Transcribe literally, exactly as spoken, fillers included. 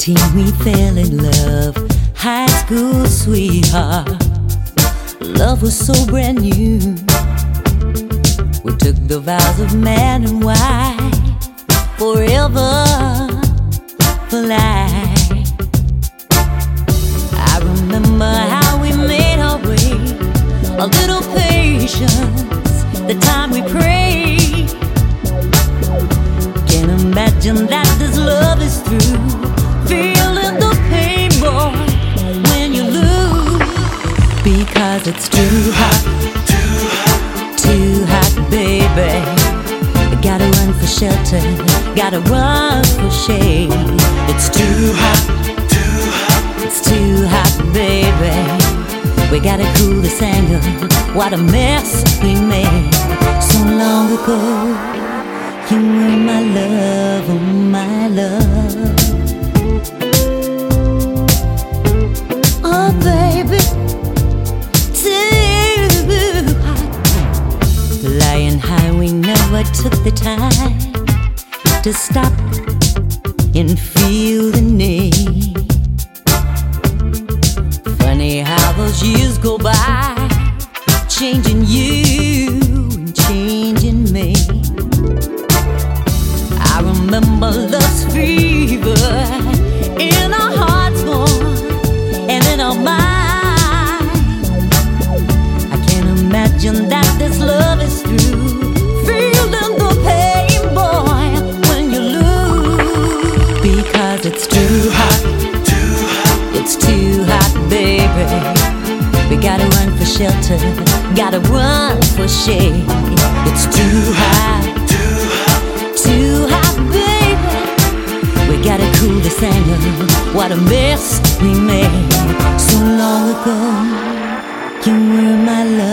eighteen we fell in love, high school sweetheart. Love was so brand new. We took the vows of man and wife, forever for life. I remember how we made our way, a little patience, the time we prayed. Can't imagine that this love is through, feeling the pain, boy, when you lose. Because it's too hot, too hot, too hot, baby. Gotta run for shelter, gotta run for shade. It's too hot, too hot, it's too hot, baby. We gotta cool this anger, what a mess we made so long ago. You were my love, oh my love. Oh baby, too hot. Flying high, we never took the time to stop and feel the need. Funny how those years go by, changing you and changing me. I remember love's fever in our hearts born and in our minds. I can't imagine that this love is through, feeling the pain, boy, when you lose. Because it's too hot, too hot, it's too hot, baby. We gotta run for shelter, gotta run for shade. It's too hot, too hot, too hot, baby. We gotta cool this anger, what a mess we made so long ago. You were my love.